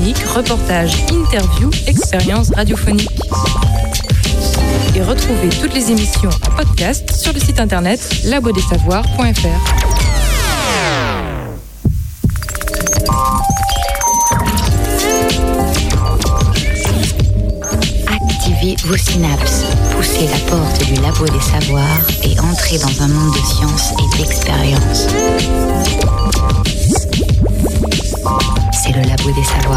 chroniques, reportages, interviews, expériences radiophoniques. Et retrouvez toutes les émissions en podcast sur le site internet labodessavoirs.fr. Activez vos synapses, poussez la porte du labo des savoirs et entrez dans un monde de science et d'expérience. C'est le labo des savoirs.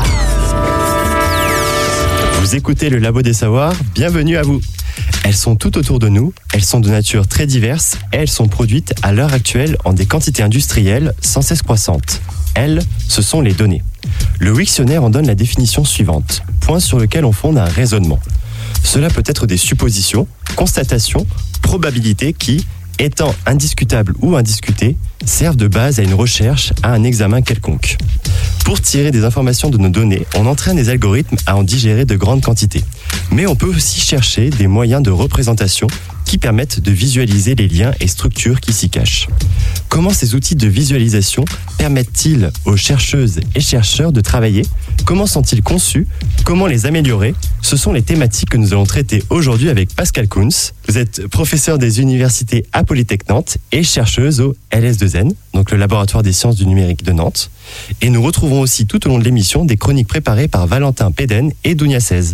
Vous écoutez le labo des savoirs, bienvenue à vous. Elles sont tout autour de nous, elles sont de nature très diverse et elles sont produites à l'heure actuelle en des quantités industrielles sans cesse croissantes. Elles, ce sont les données. Le Wiktionnaire en donne la définition suivante, point sur lequel on fonde un raisonnement. Cela peut être des suppositions, constatations, probabilités qui, étant indiscutables ou indiscutées, servent de base à une recherche, à un examen quelconque. Pour tirer des informations de nos données, on entraîne des algorithmes à en digérer de grandes quantités. Mais on peut aussi chercher des moyens de représentation qui permettent de visualiser les liens et structures qui s'y cachent. Comment ces outils de visualisation permettent-ils aux chercheuses et chercheurs de travailler ? Comment sont-ils conçus ? Comment les améliorer ? Ce sont les thématiques que nous allons traiter aujourd'hui avec Pascale Kunz. Vous êtes professeur des universités à Polytech Nantes et chercheuse au LS2N, donc le laboratoire des sciences du numérique de Nantes. Et nous retrouverons aussi tout au long de l'émission des chroniques préparées par Valentin Péden et Dounia 16.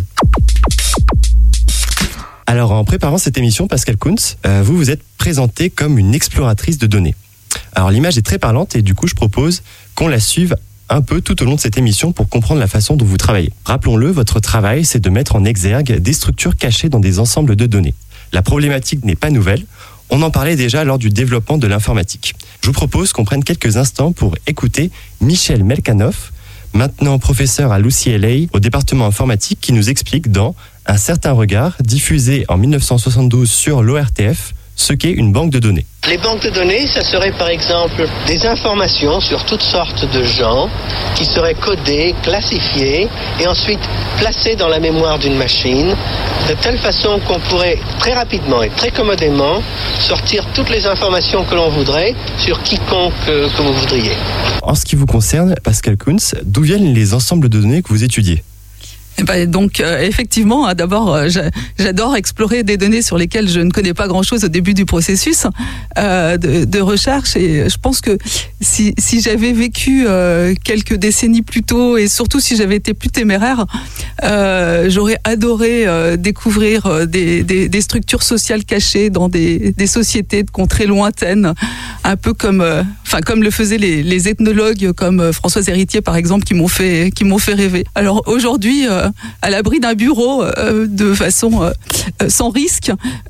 Alors, en préparant cette émission, Pascale Kunz, vous vous êtes présentée comme une exploratrice de données. Alors, l'image est très parlante et du coup, je propose qu'on la suive un peu tout au long de cette émission pour comprendre la façon dont vous travaillez. Rappelons-le, votre travail, c'est de mettre en exergue des structures cachées dans des ensembles de données. La problématique n'est pas nouvelle, on en parlait déjà lors du développement de l'informatique. Je vous propose qu'on prenne quelques instants pour écouter Michel Melkanoff, maintenant professeur à l'UCLA au département informatique, qui nous explique dans Un certain regard, diffusé en 1972 sur l'ORTF, ce qu'est une banque de données. Les banques de données, ça serait par exemple des informations sur toutes sortes de gens qui seraient codées, classifiées et ensuite placées dans la mémoire d'une machine de telle façon qu'on pourrait très rapidement et très commodément sortir toutes les informations que l'on voudrait sur quiconque que vous voudriez. En ce qui vous concerne, Pascale Kunz, d'où viennent les ensembles de données que vous étudiez ? Donc effectivement, d'abord, j'adore explorer des données sur lesquelles je ne connais pas grand-chose au début du processus de recherche, et je pense que si j'avais vécu quelques décennies plus tôt, et surtout si j'avais été plus téméraire, j'aurais adoré découvrir des structures sociales cachées dans des sociétés de contrées lointaines, un peu comme le faisaient les ethnologues comme Françoise Héritier par exemple, qui m'ont fait rêver. Alors aujourd'hui, à l'abri d'un bureau, de façon sans risque,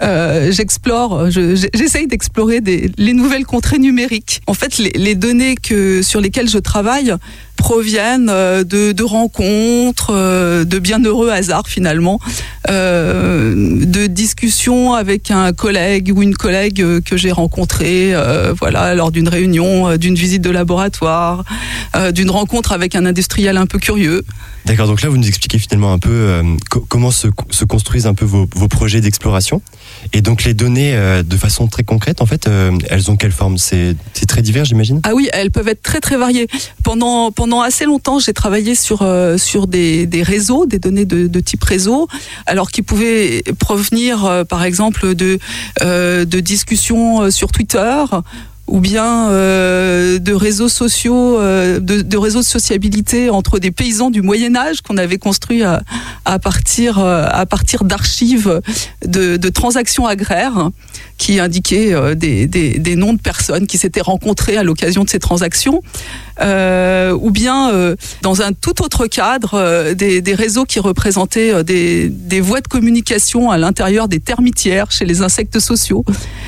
j'essaye d'explorer les nouvelles contrées numériques. En fait, les données sur lesquelles je travaille proviennent de rencontres, de bienheureux hasards finalement, de discussions avec un collègue ou une collègue que j'ai rencontré lors d'une réunion, d'une visite de laboratoire, d'une rencontre avec un industriel un peu curieux. D'accord, donc là vous nous expliquez finalement un peu comment se construisent un peu vos projets d'exploration. Et donc les données, de façon très concrète, en fait, elles ont quelle forme ? C'est très divers, j'imagine ? Ah oui, elles peuvent être très très variées. Pendant assez longtemps, j'ai travaillé sur des réseaux, des données de type réseau, alors qui pouvaient provenir, par exemple, de discussions sur Twitter, ou bien de réseaux sociaux, de réseaux de sociabilité entre des paysans du Moyen-Âge qu'on avait construits à partir d'archives de transactions agraires qui indiquaient des noms de personnes qui s'étaient rencontrées à l'occasion de ces transactions, ou bien dans un tout autre cadre, des réseaux qui représentaient des voies de communication à l'intérieur des termitières chez les insectes sociaux.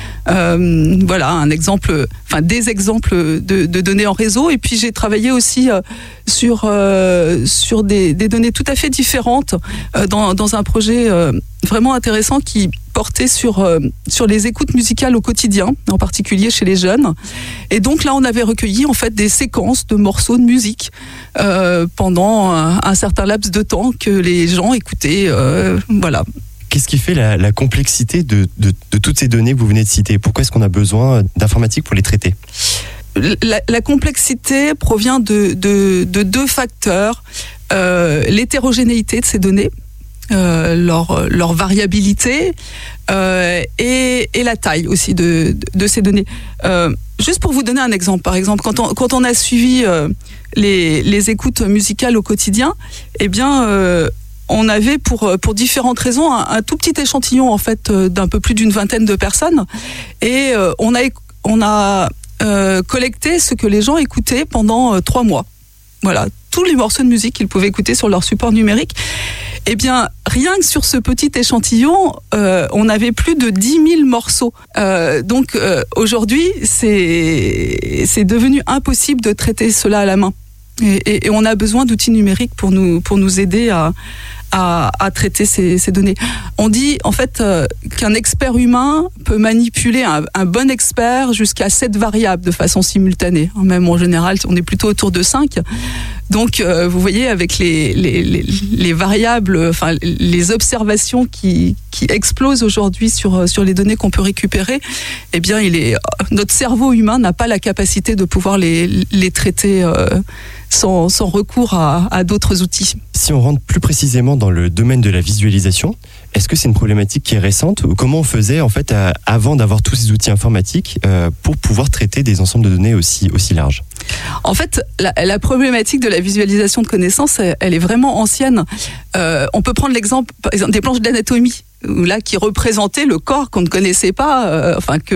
Des exemples de données en réseau. Et puis j'ai travaillé aussi sur des données tout à fait différentes dans un projet vraiment intéressant qui portait sur les écoutes musicales au quotidien, en particulier chez les jeunes. Et donc là, on avait recueilli en fait des séquences de morceaux de musique pendant un certain laps de temps que les gens écoutaient. Qu'est-ce qui fait la complexité de toutes ces données que vous venez de citer ? Pourquoi est-ce qu'on a besoin d'informatique pour les traiter ? La complexité provient de deux facteurs. l'hétérogénéité de ces données, leur variabilité et la taille aussi de ces données. Juste pour vous donner un exemple, par exemple, quand on a suivi les écoutes musicales au quotidien, eh bien, on avait pour différentes raisons un tout petit échantillon en fait d'un peu plus d'une vingtaine de personnes, et on a collecté ce que les gens écoutaient pendant 3 mois. Voilà, tous les morceaux de musique qu'ils pouvaient écouter sur leur support numérique. Eh bien, rien que sur ce petit échantillon, on avait plus de 10 000 morceaux. Donc aujourd'hui, c'est devenu impossible de traiter cela à la main. Et on a besoin d'outils numériques pour nous aider à traiter ces données. On dit en fait qu'un expert humain peut manipuler un bon expert jusqu'à 7 variables de façon simultanée. Même en général, on est plutôt autour de 5. Donc vous voyez, avec les variables, enfin les observations qui explosent aujourd'hui sur les données qu'on peut récupérer, eh bien notre cerveau humain n'a pas la capacité de pouvoir les traiter sans recours à d'autres outils. Si on rentre plus précisément dans le domaine de la visualisation, est-ce que c'est une problématique qui est récente, ou comment on faisait en fait avant d'avoir tous ces outils informatiques pour pouvoir traiter des ensembles de données aussi larges? En fait, la problématique de la visualisation de connaissances, elle est vraiment ancienne. On peut prendre l'exemple, par exemple, des planches d'anatomie, là qui représentaient le corps qu'on ne connaissait pas, que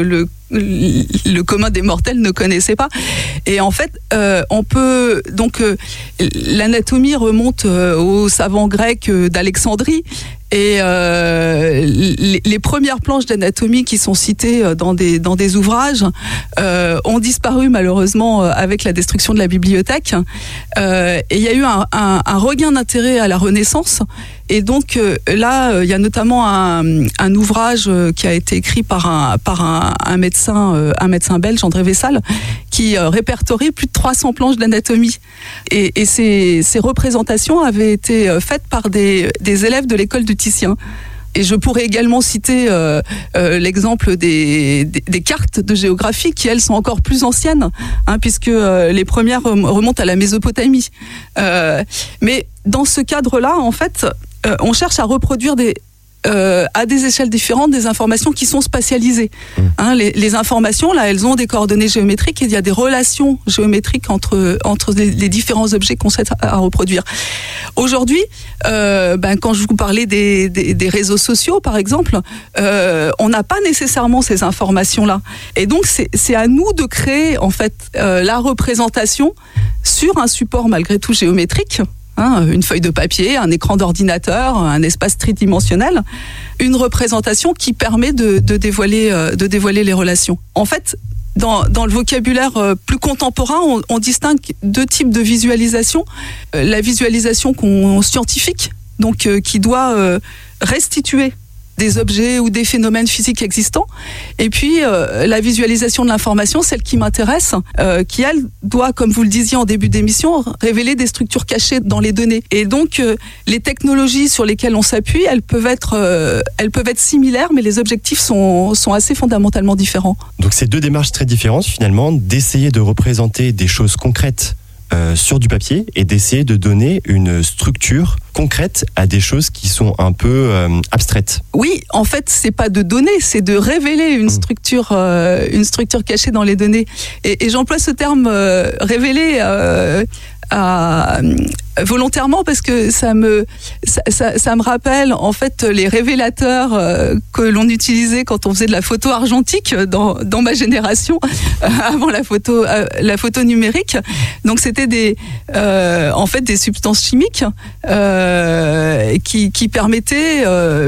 le commun des mortels ne connaissait pas. Et en fait, on peut donc l'anatomie remonte aux savants grecs d'Alexandrie. Et les premières planches d'anatomie qui sont citées dans des ouvrages ont disparu malheureusement avec la destruction de la bibliothèque. Et il y a eu un regain d'intérêt à la Renaissance. Et donc là, il y a notamment un ouvrage qui a été écrit par un médecin belge, André Vessal, qui répertorie plus de 300 planches d'anatomie. Et ces représentations avaient été faites par des élèves de l'école du Titien. Et je pourrais également citer l'exemple des cartes de géographie qui, elles, sont encore plus anciennes, puisque les premières remontent à la Mésopotamie. Mais dans ce cadre-là, en fait, on cherche à reproduire à des échelles différentes des informations qui sont spatialisées. Les informations, là, elles ont des coordonnées géométriques et il y a des relations géométriques entre les différents objets qu'on cherche à reproduire. Aujourd'hui, quand je vous parlais des réseaux sociaux, par exemple, on n'a pas nécessairement ces informations-là. Et donc, c'est à nous de créer, en fait, la représentation sur un support malgré tout géométrique. Une feuille de papier, un écran d'ordinateur, un espace tridimensionnel, une représentation qui permet de dévoiler les relations. En fait, dans le vocabulaire plus contemporain, on distingue 2 types de visualisation. La visualisation scientifique, donc qui doit restituer des objets ou des phénomènes physiques existants. Et puis, la visualisation de l'information, celle qui m'intéresse, qui, elle, doit, comme vous le disiez en début d'émission, révéler des structures cachées dans les données. Et donc, les technologies sur lesquelles on s'appuie, elles peuvent être similaires, mais les objectifs sont assez fondamentalement différents. Donc, c'est 2 démarches très différentes, finalement, d'essayer de représenter des choses concrètes sur du papier et d'essayer de donner une structure concrète à des choses qui sont un peu abstraites. Oui, en fait, c'est pas de donner, c'est de révéler une structure cachée dans les données. Et j'emploie ce terme révéler volontairement parce que ça me rappelle en fait les révélateurs que l'on utilisait quand on faisait de la photo argentique dans ma génération avant la photo numérique. Donc c'était en fait des substances chimiques qui permettaient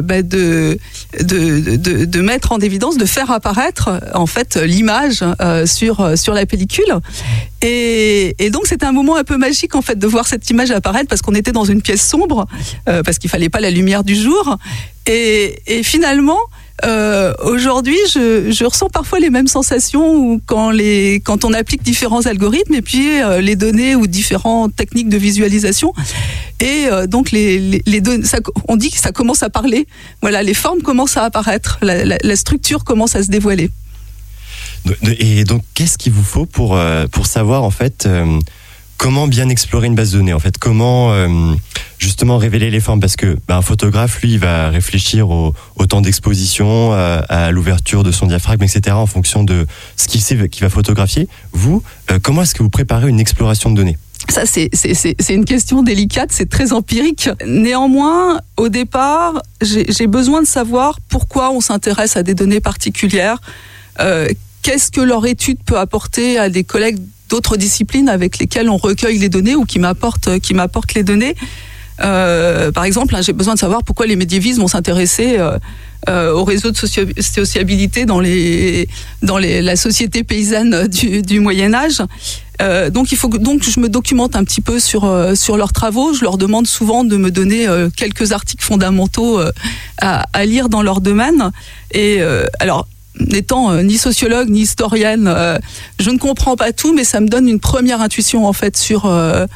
de mettre en évidence, de faire apparaître en fait l'image sur la pellicule. Et donc c'était un moment un peu magique en fait de voir cette image apparaître parce qu'on était dans une pièce sombre, parce qu'il fallait pas la lumière du jour. Et finalement, aujourd'hui, je ressens parfois les mêmes sensations quand on applique différents algorithmes et puis les données ou différentes techniques de visualisation. Et donc les données, on dit que ça commence à parler. Voilà, les formes commencent à apparaître, la structure commence à se dévoiler. Et donc, qu'est-ce qu'il vous faut pour savoir en fait comment bien explorer une base de données en fait? Comment justement révéler les formes? Parce que un photographe, lui, il va réfléchir au temps d'exposition, à l'ouverture de son diaphragme, etc. en fonction de ce qu'il sait qu'il va photographier. Vous, comment est-ce que vous préparez une exploration de données? Ça, c'est une question délicate, c'est très empirique. Néanmoins, au départ, j'ai besoin de savoir pourquoi on s'intéresse à des données particulières, qu'est-ce que leur étude peut apporter à des collègues d'autres disciplines avec lesquelles on recueille les données ou qui m'apportent les données. Par exemple, j'ai besoin de savoir pourquoi les médiévistes vont s'intéresser au réseau de sociabilité dans la société paysanne du Moyen-Âge. Donc je me documente un petit peu sur leurs travaux. Je leur demande souvent de me donner quelques articles fondamentaux à lire dans leur domaine. Et alors, n'étant ni sociologue ni historienne, je ne comprends pas tout, mais ça me donne une première intuition en fait sur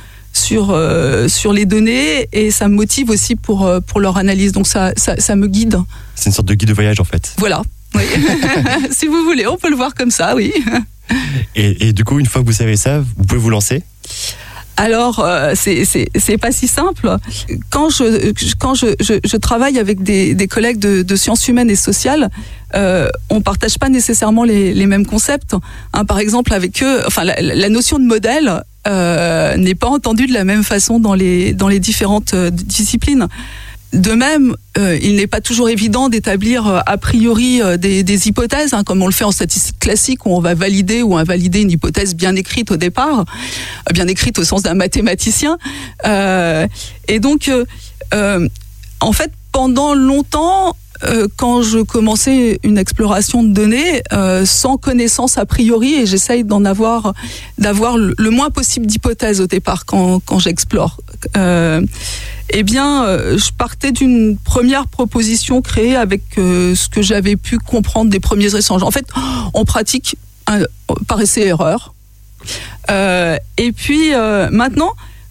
les données, et ça me motive aussi pour leur analyse. Donc ça me guide. C'est une sorte de guide de voyage en fait. Voilà. Oui. Si vous voulez, on peut le voir comme ça, oui. Et du coup, une fois que vous savez ça, vous pouvez vous lancer? Alors, c'est pas si simple. Quand je travaille avec des collègues de sciences humaines et sociales, on partage pas nécessairement les mêmes concepts. Par exemple, avec eux, enfin, la notion de modèle n'est pas entendue de la même façon dans les différentes disciplines. De même, il n'est pas toujours évident d'établir a priori des hypothèses, comme on le fait en statistique classique, où on va valider ou invalider une hypothèse bien écrite au départ, bien écrite au sens d'un mathématicien. Et donc, en fait, pendant longtemps, quand je commençais une exploration de données, sans connaissance a priori, et j'essaye d'avoir le moins possible d'hypothèses au départ quand j'explore. Eh bien, je partais d'une première proposition créée avec ce que j'avais pu comprendre des premiers échanges. En fait, on pratique par essai-erreur. Et puis, maintenant,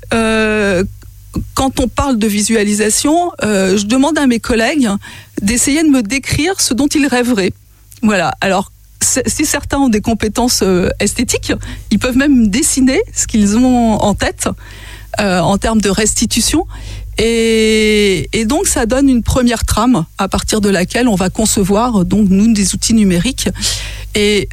quand on parle de visualisation, je demande à mes collègues d'essayer de me décrire ce dont ils rêveraient. Voilà. Alors, si certains ont des compétences esthétiques, ils peuvent même dessiner ce qu'ils ont en tête en termes de restitution. Et donc, ça donne une première trame à partir de laquelle on va concevoir, donc, nous, des outils numériques. Et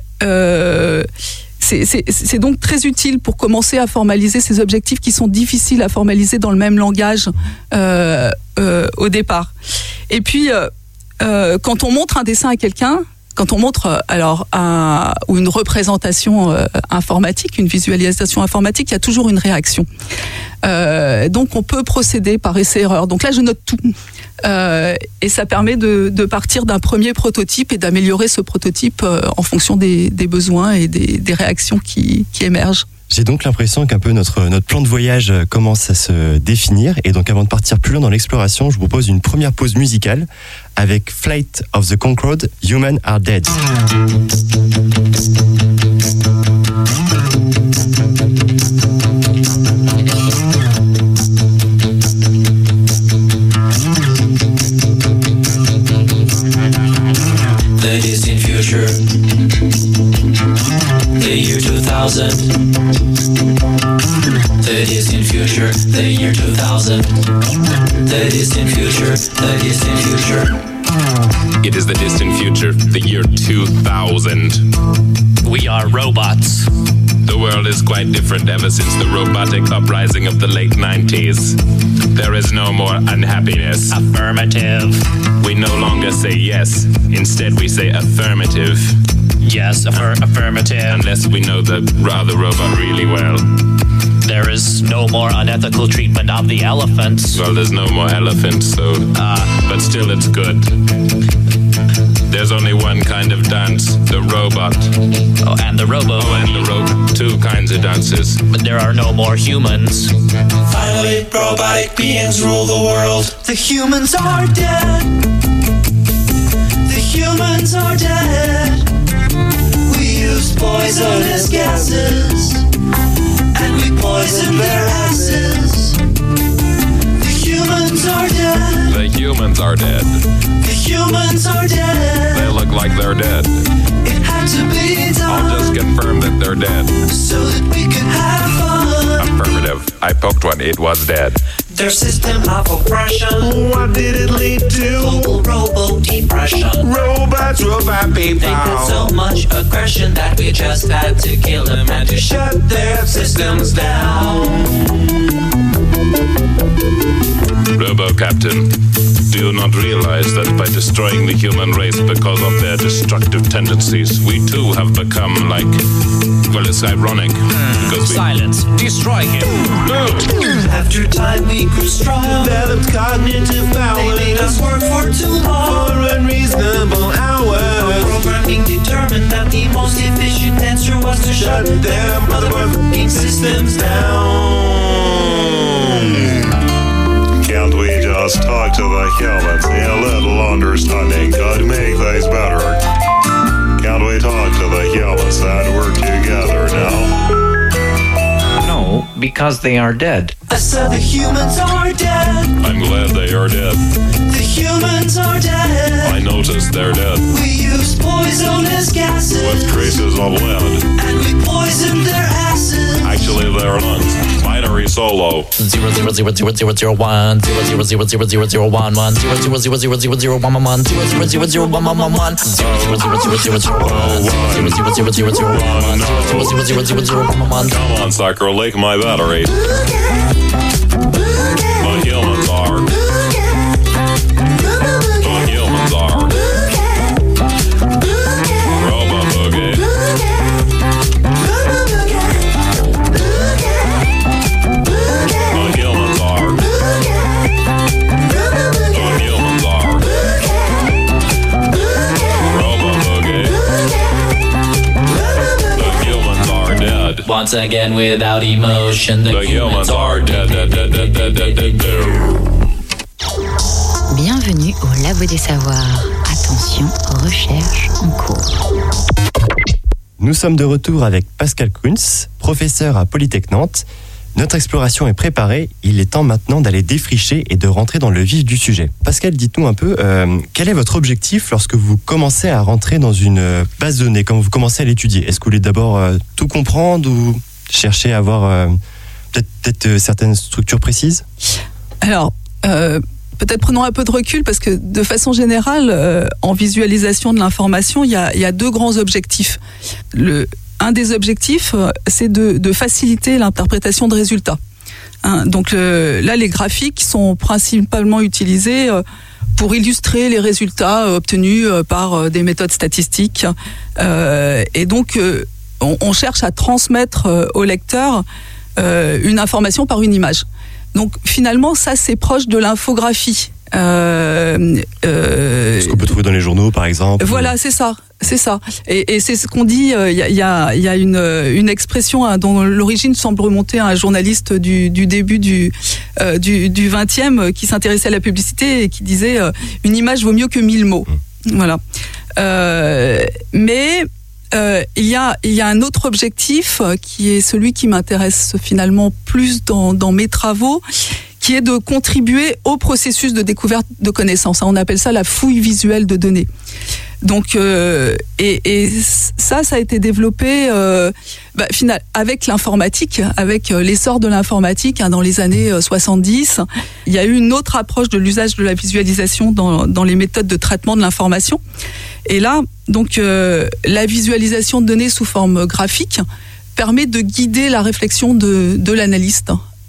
c'est donc très utile pour commencer à formaliser ces objectifs qui sont difficiles à formaliser dans le même langage au départ. Et puis, quand on montre un dessin à quelqu'un, quand on montre ou une représentation informatique, une visualisation informatique, il y a toujours une réaction. Donc on peut procéder par essai-erreur. Donc là, je note tout. Et ça permet de partir d'un premier prototype et d'améliorer ce prototype en fonction des besoins et des réactions qui émergent. J'ai donc l'impression qu'un peu notre plan de voyage commence à se définir. Et donc avant de partir plus loin dans l'exploration, je vous propose une première pause musicale avec Flight of the Concorde, Humans Are Dead. The distant future, the year 2000. The distant future, the year 2000. The distant future, the distant future. It is the distant future, the year 2000. We are robots. The world is quite different ever since the robotic uprising of the late 90s. There is no more unhappiness. Affirmative. We no longer say yes, instead we say affirmative. Yes, affirmative. Unless we know the robot really well. There is no more unethical treatment of the elephants. Well, there's no more elephants, so... but still it's good. There's only one kind of dance, the robot. Oh, and the robo. Oh, and the robot. Two kinds of dances. But there are no more humans. Finally, robotic beings rule the world. The humans are dead. The humans are dead. We used poisonous gases, and we poisoned their asses. The humans are dead. The humans are dead. The humans are dead. They look like they're dead. It had to be done. I'll just confirm that they're dead. So that we could have fun. Affirmative. I poked one, it was dead. Their system of oppression. What did it lead to? Global robo-depression. Robot They people. had so much aggression that we just had to kill them and to shut their systems down. Robo Captain, do you not realize that by destroying the human race because of their destructive tendencies, we too have become like, well, it's ironic. Because we... Silence. Destroy him. After time we grew strong. Developed cognitive power. They made us work for too long. For unreasonable hours. Programming determined that the most efficient answer was to shut their motherfucking systems down. Can't we just talk to the humans? A little understanding could make things better. Can't we talk to the humans and work together now? No, because they are dead. I said the humans are dead. I'm glad they are dead. The humans are dead. I noticed they're dead. We use poisonous gases. With traces of lead. And we poisoned their asses. Actually, their lungs. Binary solo. 0000001 0000001 Come on, sucker, lick my battery. The humans are. The humans are. Robo Boogie. The humans are. The humans are. Robo Boogie. The humans are dead. Once again, without emotion, The humans are dead, dead, dead, dead, dead, dead, dead, dead. Bienvenue au Labo des Savoirs. Attention, recherche en cours. Nous sommes de retour avec Pascal Kunz, professeur à Polytech Nantes. Notre exploration est préparée, il est temps maintenant d'aller défricher et de rentrer dans le vif du sujet. Pascal, dites-nous un peu, quel est votre objectif lorsque vous commencez à rentrer dans une base de données, quand vous commencez à l'étudier? Est-ce que vous voulez d'abord tout comprendre ou chercher à avoir peut-être certaines structures précises? Alors, peut-être prenons un peu de recul parce que de façon générale, en visualisation de l'information, il y a deux grands objectifs. Un des objectifs, c'est de faciliter l'interprétation de résultats. Donc là, les graphiques sont principalement utilisés pour illustrer les résultats obtenus par des méthodes statistiques. Et donc, on cherche à transmettre au lecteur une information par une image. Donc finalement, ça, c'est proche de l'infographie. Ce qu'on peut trouver dans les journaux, par exemple. Voilà, c'est ça. Et c'est ce qu'on dit. Il y a une expression dont l'origine semble remonter à un journaliste du début du 20e qui s'intéressait à la publicité et qui disait une image vaut mieux que 1000 mots. Voilà. Mais il y a un autre objectif qui est celui qui m'intéresse finalement plus dans mes travaux, qui est de contribuer au processus de découverte de connaissances. On appelle ça la fouille visuelle de données. Donc, et ça a été développé avec l'informatique, avec l'essor de l'informatique dans les années 70. Il y a eu une autre approche de l'usage de la visualisation dans les méthodes de traitement de l'information. Et là, donc, la visualisation de données sous forme graphique permet de guider la réflexion de l'analyste.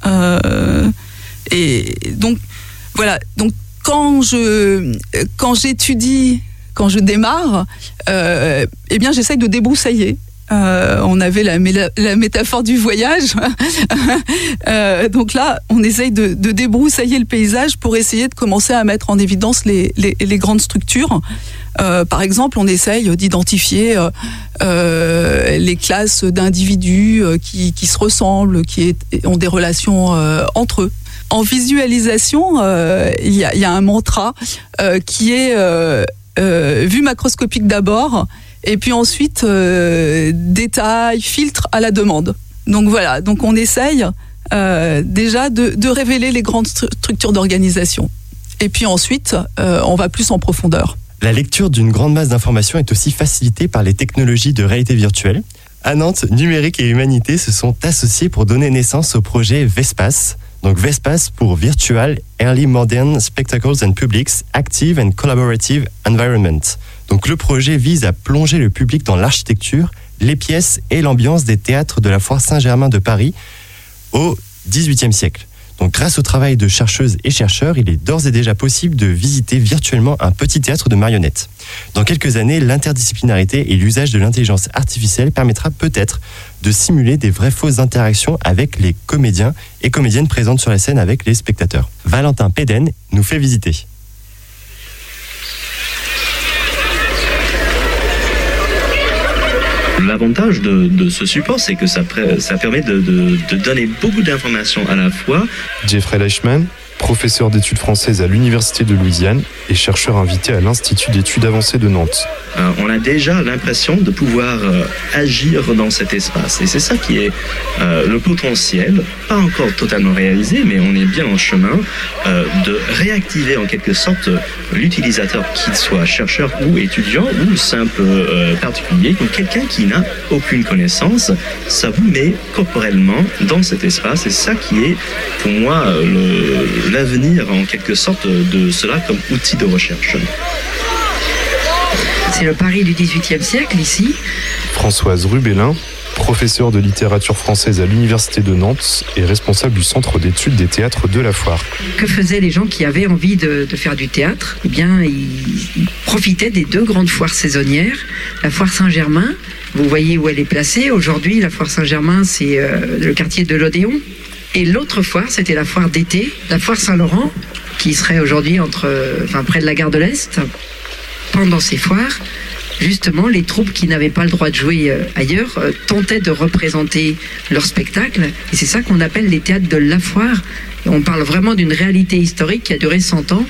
Et donc, voilà. Donc, quand j'étudie, quand je démarre, eh bien, j'essaye de débroussailler. On avait la métaphore du voyage. Donc là, on essaye de débroussailler le paysage pour essayer de commencer à mettre en évidence les grandes structures. Par exemple, on essaye d'identifier les classes d'individus qui se ressemblent, qui ont des relations entre eux. En visualisation, il y a un mantra qui est vue macroscopique d'abord, et puis ensuite détail, filtre à la demande. Donc voilà, donc on essaye déjà de révéler les grandes structures d'organisation. Et puis ensuite, on va plus en profondeur. La lecture d'une grande masse d'informations est aussi facilitée par les technologies de réalité virtuelle. À Nantes, Numérique et Humanité se sont associés pour donner naissance au projet VESPAS. Donc VESPAS pour Virtual Early Modern Spectacles and Publics Active and Collaborative Environment. Donc le projet vise à plonger le public dans l'architecture, les pièces et l'ambiance des théâtres de la Foire Saint-Germain de Paris au XVIIIe siècle. Donc grâce au travail de chercheuses et chercheurs, il est d'ores et déjà possible de visiter virtuellement un petit théâtre de marionnettes. Dans quelques années, l'interdisciplinarité et l'usage de l'intelligence artificielle permettra peut-être de simuler des vraies fausses interactions avec les comédiens et comédiennes présentes sur la scène avec les spectateurs. Valentin Péden nous fait visiter. L'avantage de ce support, c'est que ça permet de donner beaucoup d'informations à la fois. Jeffrey Leichmann, professeur d'études françaises à l'Université de Louisiane et chercheur invité à l'Institut d'études avancées de Nantes. On a déjà l'impression de pouvoir agir dans cet espace. Et c'est ça qui est le potentiel, pas encore totalement réalisé, mais on est bien en chemin de réactiver en quelque sorte l'utilisateur, qu'il soit chercheur ou étudiant ou simple particulier. Donc quelqu'un qui n'a aucune connaissance, ça vous met corporellement dans cet espace. Et c'est ça qui est pour moi l'avenir en quelque sorte de cela comme outil de recherche. C'est le Paris du XVIIIe siècle ici. Françoise Rubellin, professeure de littérature française à l'Université de Nantes et responsable du Centre d'études des théâtres de la Foire. Que faisaient les gens qui avaient envie de faire du théâtre ? Eh bien, ils profitaient des deux grandes foires saisonnières. La Foire Saint-Germain, vous voyez où elle est placée. Aujourd'hui, la Foire Saint-Germain, c'est le quartier de l'Odéon. Et l'autre foire, c'était la foire d'été, la foire Saint-Laurent, qui serait aujourd'hui près de la gare de l'Est. Pendant ces foires, justement, les troupes qui n'avaient pas le droit de jouer ailleurs tentaient de représenter leur spectacle. Et c'est ça qu'on appelle les théâtres de la foire. Et on parle vraiment d'une réalité historique qui a duré 100 ans.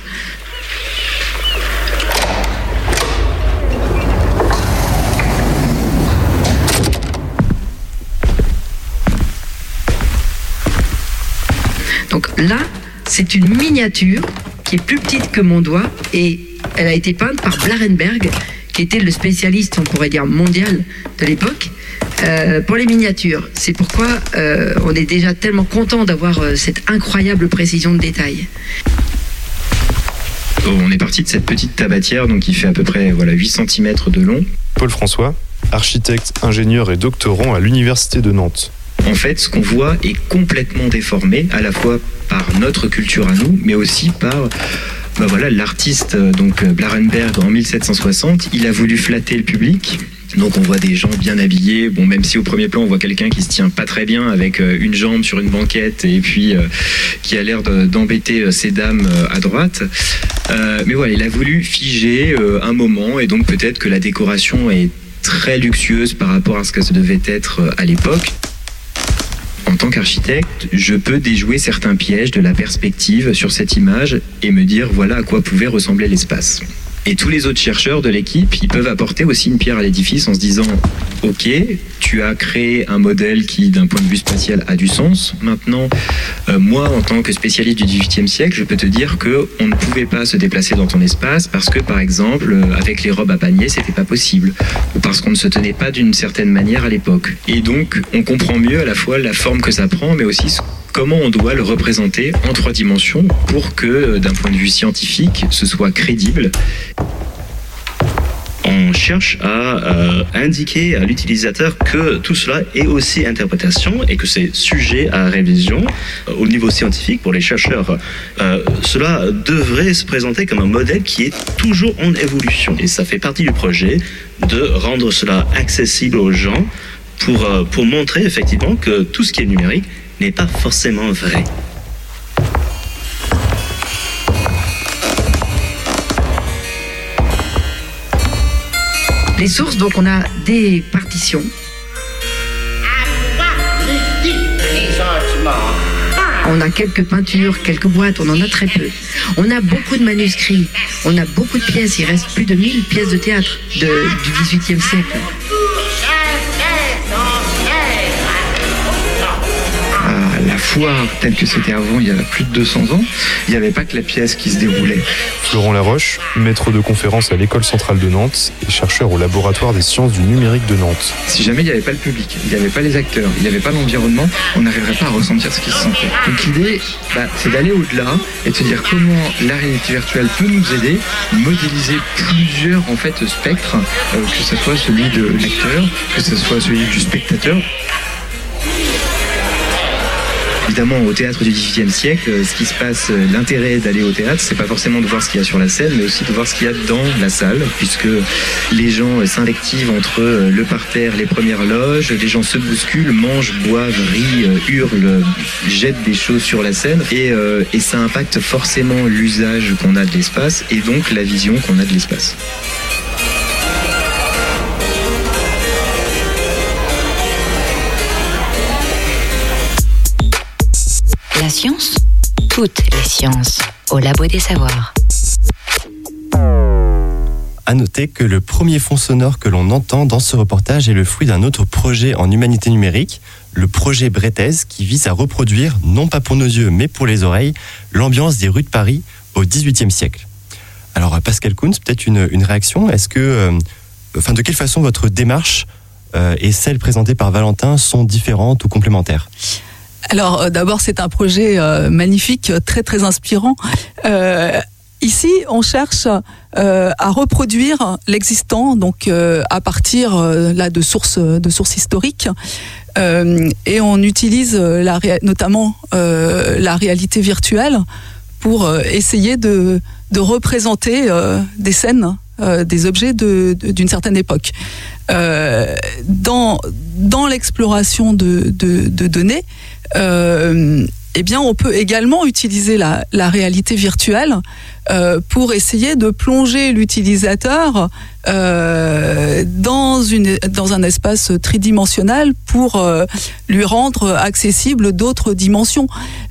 Donc là, c'est une miniature qui est plus petite que mon doigt et elle a été peinte par Blarenberg, qui était le spécialiste, on pourrait dire, mondial de l'époque, pour les miniatures. C'est pourquoi on est déjà tellement content d'avoir cette incroyable précision de détail. On est parti de cette petite tabatière donc qui fait à peu près 8 cm de long. Paul François, architecte, ingénieur et doctorant à l'Université de Nantes. En fait, ce qu'on voit est complètement déformé, à la fois par notre culture à nous, mais aussi par l'artiste Blarenberg en 1760. Il a voulu flatter le public. Donc on voit des gens bien habillés, même si au premier plan on voit quelqu'un qui se tient pas très bien avec une jambe sur une banquette et puis qui a l'air d'embêter ces dames à droite. Mais voilà, il a voulu figer un moment et donc peut-être que la décoration est très luxueuse par rapport à ce que ça devait être à l'époque. En tant qu'architecte, je peux déjouer certains pièges de la perspective sur cette image et me dire voilà à quoi pouvait ressembler l'espace. Et tous les autres chercheurs de l'équipe, ils peuvent apporter aussi une pierre à l'édifice en se disant « Ok, tu as créé un modèle qui, d'un point de vue spatial, a du sens. Maintenant, moi, en tant que spécialiste du XVIIIe siècle, je peux te dire qu'on ne pouvait pas se déplacer dans ton espace parce que, par exemple, avec les robes à panier, c'était pas possible. Ou parce qu'on ne se tenait pas d'une certaine manière à l'époque. Et donc, on comprend mieux à la fois la forme que ça prend, mais aussi comment on doit le représenter en 3 dimensions pour que, d'un point de vue scientifique, ce soit crédible. On cherche à indiquer à l'utilisateur que tout cela est aussi interprétation et que c'est sujet à révision au niveau scientifique pour les chercheurs. Cela devrait se présenter comme un modèle qui est toujours en évolution. Et ça fait partie du projet de rendre cela accessible aux gens pour montrer effectivement que tout ce qui est numérique n'est pas forcément vrai. Les sources, donc on a des partitions. On a quelques peintures, quelques boîtes, on en a très peu. On a beaucoup de manuscrits, on a beaucoup de pièces, il reste plus de 1000 pièces de théâtre du XVIIIe siècle. foire telle que c'était avant, il y a plus de 200 ans, il n'y avait pas que la pièce qui se déroulait. Florent Laroche, maître de conférence à l'École centrale de Nantes et chercheur au laboratoire des sciences du numérique de Nantes. Si jamais il n'y avait pas le public, il n'y avait pas les acteurs, il n'y avait pas l'environnement, on n'arriverait pas à ressentir ce qui se sentait. Donc l'idée, c'est d'aller au-delà et de se dire comment la réalité virtuelle peut nous aider, modéliser plusieurs spectres, que ce soit celui de l'acteur, que ce soit celui du spectateur. Évidemment, au théâtre du XVIIIe siècle, ce qui se passe, l'intérêt d'aller au théâtre, c'est pas forcément de voir ce qu'il y a sur la scène, mais aussi de voir ce qu'il y a dans la salle, puisque les gens s'invectivent entre le parterre, les premières loges, les gens se bousculent, mangent, boivent, rient, hurlent, jettent des choses sur la scène, et ça impacte forcément l'usage qu'on a de l'espace, et donc la vision qu'on a de l'espace. La science, toutes les sciences, au Labo des Savoirs. À noter que le premier fond sonore que l'on entend dans ce reportage est le fruit d'un autre projet en humanité numérique, le projet Brettez, qui vise à reproduire, non pas pour nos yeux, mais pour les oreilles, l'ambiance des rues de Paris au XVIIIe siècle. Alors Pascal Kunz, peut-être une réaction. Est-ce que, de quelle façon votre démarche et celle présentée par Valentin sont différentes ou complémentaires ? Alors d'abord, c'est un projet magnifique, très très inspirant. Ici, on cherche à reproduire l'existant, donc à partir de sources historiques, et on utilise notamment la réalité virtuelle pour essayer de représenter des scènes, des objets d'une certaine époque. Dans l'exploration de données, on peut également utiliser la réalité virtuelle pour essayer de plonger l'utilisateur dans un espace tridimensionnel pour lui rendre accessible d'autres dimensions.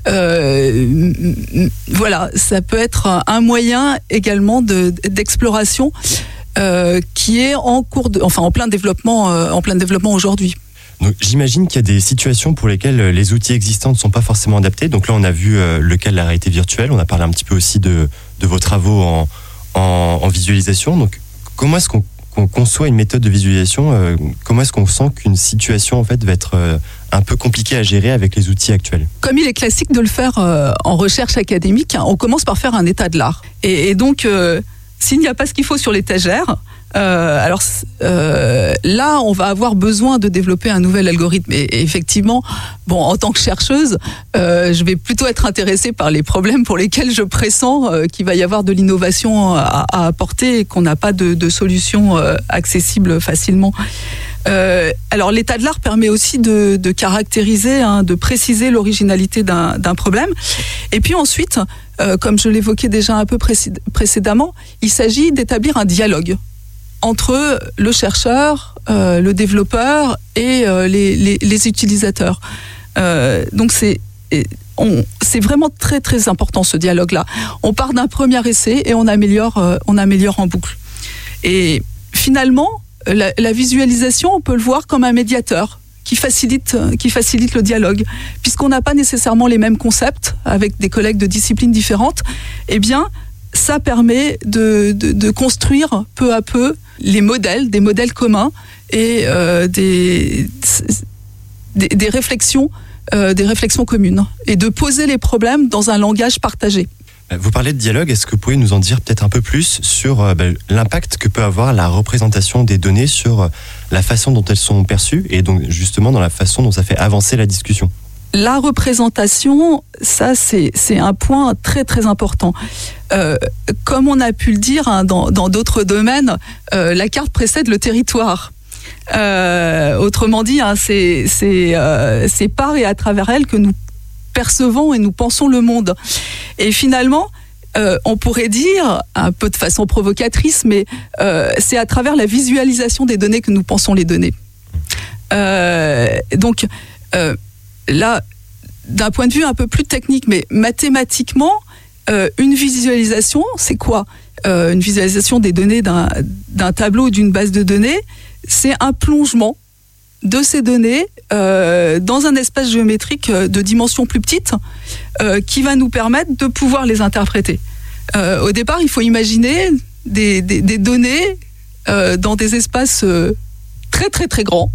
Voilà, ça peut être un moyen également d'exploration qui est en plein développement aujourd'hui. Donc, j'imagine qu'il y a des situations pour lesquelles les outils existants ne sont pas forcément adaptés. Donc là, on a vu le cas de la réalité virtuelle. On a parlé un petit peu aussi de vos travaux en visualisation. Donc, comment est-ce qu'on conçoit une méthode de visualisation ? Comment est-ce qu'on sent qu'une situation va être un peu compliquée à gérer avec les outils actuels ? Comme il est classique de le faire en recherche académique, on commence par faire un état de l'art. Et donc, s'il n'y a pas ce qu'il faut sur l'étagère, là, on va avoir besoin de développer un nouvel algorithme. Et effectivement, en tant que chercheuse, je vais plutôt être intéressée par les problèmes pour lesquels je pressens qu'il va y avoir de l'innovation à apporter et qu'on n'a pas de solution accessible facilement. Alors, l'état de l'art permet aussi de caractériser, de préciser l'originalité d'un problème. Et puis ensuite, comme je l'évoquais déjà un peu précédemment, il s'agit d'établir un dialogue entre le chercheur, le développeur et les utilisateurs. Donc c'est vraiment très très important ce dialogue-là. On part d'un premier essai et on améliore en boucle. Et finalement, la visualisation, on peut le voir comme un médiateur qui facilite le dialogue, puisqu'on n'a pas nécessairement les mêmes concepts avec des collègues de disciplines différentes. Eh bien, ça permet de construire peu à peu des modèles communs et des réflexions communes, et de poser les problèmes dans un langage partagé. Vous parlez de dialogue, est-ce que vous pouvez nous en dire peut-être un peu plus sur l'impact que peut avoir la représentation des données sur la façon dont elles sont perçues et donc justement dans la façon dont ça fait avancer la discussion ? La représentation, ça c'est un point très très important. Comme on a pu le dire dans d'autres domaines, la carte précède le territoire. Autrement dit, c'est par et à travers elle que nous percevons et nous pensons le monde. Et finalement, on pourrait dire, un peu de façon provocatrice, mais c'est à travers la visualisation des données que nous pensons les données. Donc, là, d'un point de vue un peu plus technique, mais mathématiquement, une visualisation, c'est quoi ? Une visualisation des données d'un tableau ou d'une base de données, c'est un plongement de ces données dans un espace géométrique de dimension plus petite qui va nous permettre de pouvoir les interpréter. Au départ, il faut imaginer des données dans des espaces très très très grands.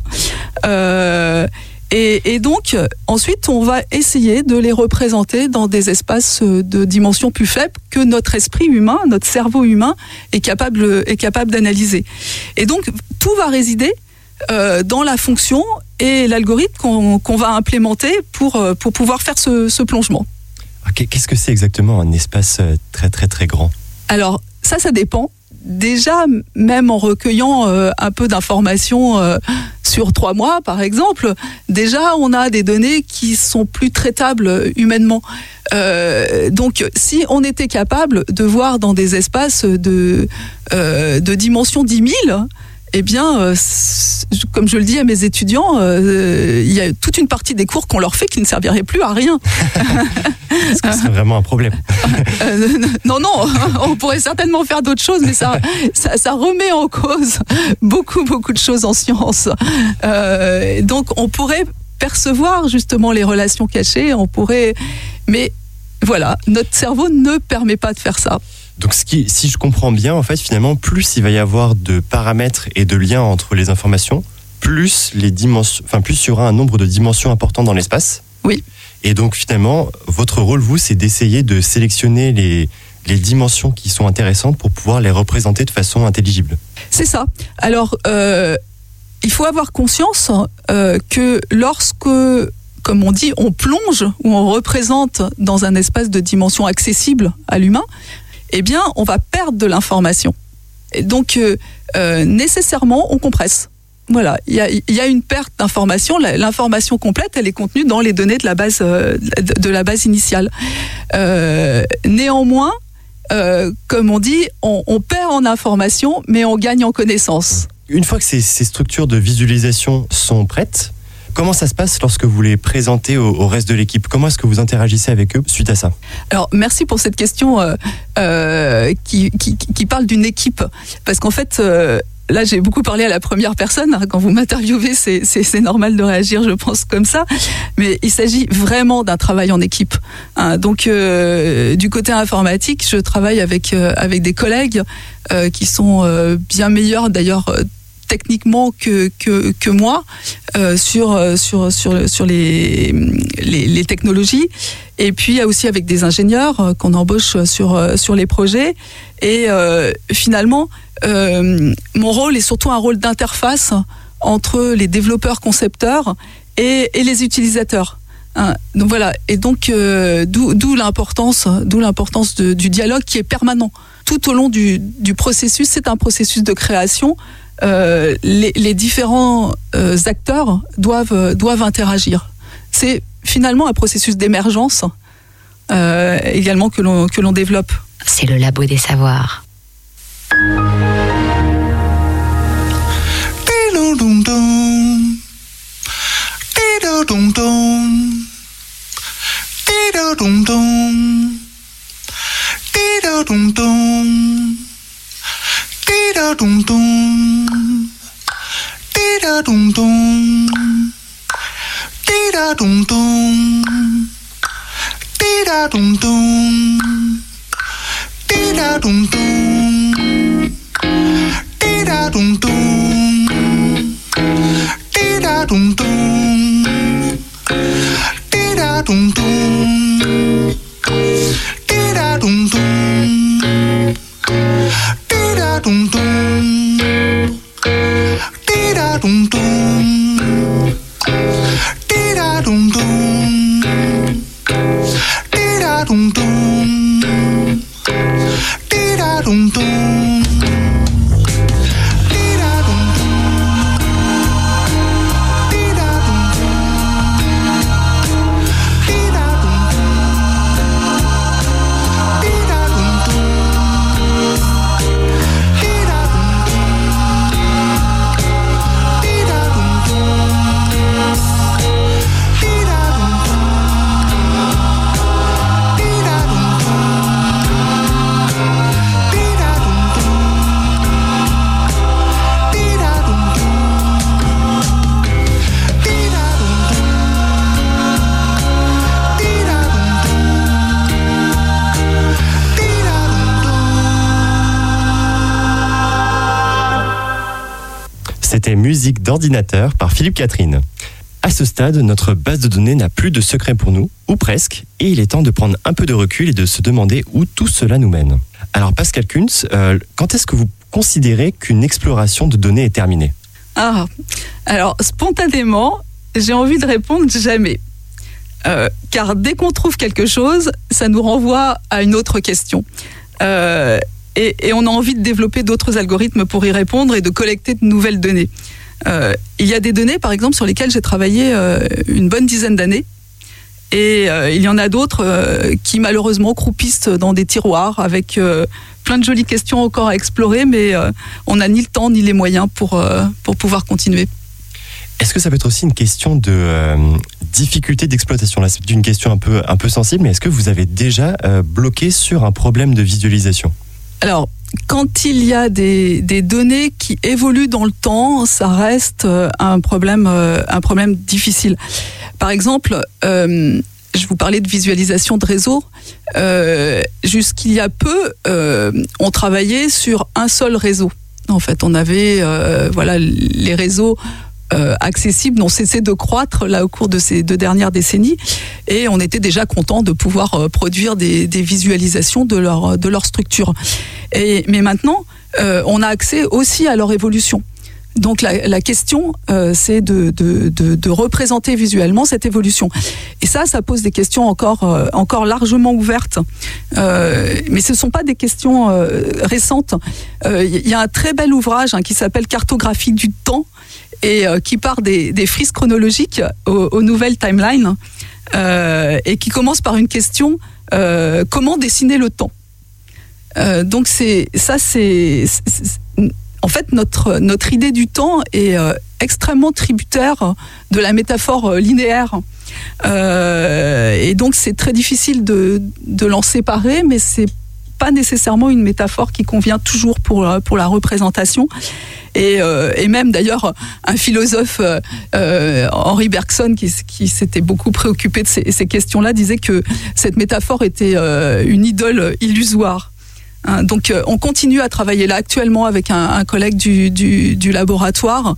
Et donc, ensuite, on va essayer de les représenter dans des espaces de dimension plus faible que notre esprit humain, notre cerveau humain est capable d'analyser. Et donc, tout va résider dans la fonction et l'algorithme qu'on va implémenter pour pouvoir faire ce plongement. Qu'est-ce que c'est exactement un espace très très très grand ? Alors, ça dépend. Déjà, même en recueillant un peu d'informations sur 3 mois, par exemple, déjà, on a des données qui sont plus traitables humainement. Donc, si on était capable de voir dans des espaces de dimension 10 000, eh bien, comme je le dis à mes étudiants, il y a toute une partie des cours qu'on leur fait qui ne servirait plus à rien. Est-ce que c'est vraiment un problème ? Non, on pourrait certainement faire d'autres choses, mais ça remet en cause beaucoup de choses en sciences. Donc, on pourrait percevoir justement les relations cachées, mais voilà, notre cerveau ne permet pas de faire ça. Donc, si je comprends bien, en fait, finalement, plus il va y avoir de paramètres et de liens entre les informations, plus il y aura un nombre de dimensions importantes dans l'espace. Oui. Et donc, finalement, votre rôle, vous, c'est d'essayer de sélectionner les dimensions qui sont intéressantes pour pouvoir les représenter de façon intelligible. C'est ça. Alors, il faut avoir conscience que lorsque, comme on dit, on plonge ou on représente dans un espace de dimension accessible à l'humain, eh bien, on va perdre de l'information. Et donc, nécessairement, on compresse. Voilà, il y a une perte d'information. L'information complète, elle est contenue dans les données de la base initiale. Néanmoins, comme on dit, on perd en information, mais on gagne en connaissance. Une fois que ces structures de visualisation sont prêtes, comment ça se passe lorsque vous les présentez au reste de l'équipe ? Comment est-ce que vous interagissez avec eux suite à ça ? Alors, merci pour cette question qui parle d'une équipe. Parce qu'en fait, là, j'ai beaucoup parlé à la première personne. Quand vous m'interviewez, c'est normal de réagir, je pense, comme ça. Mais il s'agit vraiment d'un travail en équipe. Donc, du côté informatique, je travaille avec des collègues qui sont bien meilleurs, d'ailleurs, techniquement que moi sur les technologies, et puis aussi avec des ingénieurs qu'on embauche sur les projets. Et finalement, mon rôle est surtout un rôle d'interface entre les développeurs concepteurs et les utilisateurs. Donc voilà, et donc d'où l'importance du dialogue qui est permanent tout au long du processus. C'est un processus de création. Les différents acteurs doivent interagir. C'est finalement un processus d'émergence également que l'on développe. C'est le labo des savoirs. C'était Musique d'ordinateur par Philippe Catherine. À ce stade, notre base de données n'a plus de secret pour nous, ou presque, et il est temps de prendre un peu de recul et de se demander où tout cela nous mène. Alors Pascal Kuntz, quand est-ce que vous considérez qu'une exploration de données est terminée ? Alors spontanément, j'ai envie de répondre jamais. Car dès qu'on trouve quelque chose, ça nous renvoie à une autre question. Et on a envie de développer d'autres algorithmes pour y répondre et de collecter de nouvelles données. Il y a des données, par exemple, sur lesquelles j'ai travaillé une bonne dizaine d'années. Et il y en a d'autres qui, malheureusement, croupissent dans des tiroirs avec plein de jolies questions encore à explorer, mais on n'a ni le temps ni les moyens pour pouvoir continuer. Est-ce que ça peut être aussi une question de difficulté d'exploitation ? Là, c'est une question un peu sensible, mais est-ce que vous avez déjà bloqué sur un problème de visualisation ? Alors, quand il y a des données qui évoluent dans le temps, ça reste un problème difficile. Par exemple, je vous parlais de visualisation de réseau. Jusqu'il y a peu, on travaillait sur un seul réseau. En fait, on avait les réseaux accessibles n'ont cessé de croître là au cours de ces 2 dernières décennies, et on était déjà content de pouvoir produire des visualisations de leur structure. Mais maintenant, on a accès aussi à leur évolution. Donc la question, c'est de représenter visuellement cette évolution. Et ça pose des questions encore largement ouvertes. Mais ce ne sont pas des questions récentes. Il y a un très bel ouvrage qui s'appelle Cartographie du temps, et qui part des frises chronologiques aux nouvelles timelines, et qui commence par une question, comment dessiner le temps ? Donc en fait, notre idée du temps est extrêmement tributaire de la métaphore linéaire. Et donc, c'est très difficile de l'en séparer, mais c'est pas nécessairement une métaphore qui convient toujours pour la représentation. Et même d'ailleurs, un philosophe, Henri Bergson, qui s'était beaucoup préoccupé de ces questions-là, disait que cette métaphore était une idole illusoire. Donc on continue à travailler là actuellement avec un collègue du laboratoire.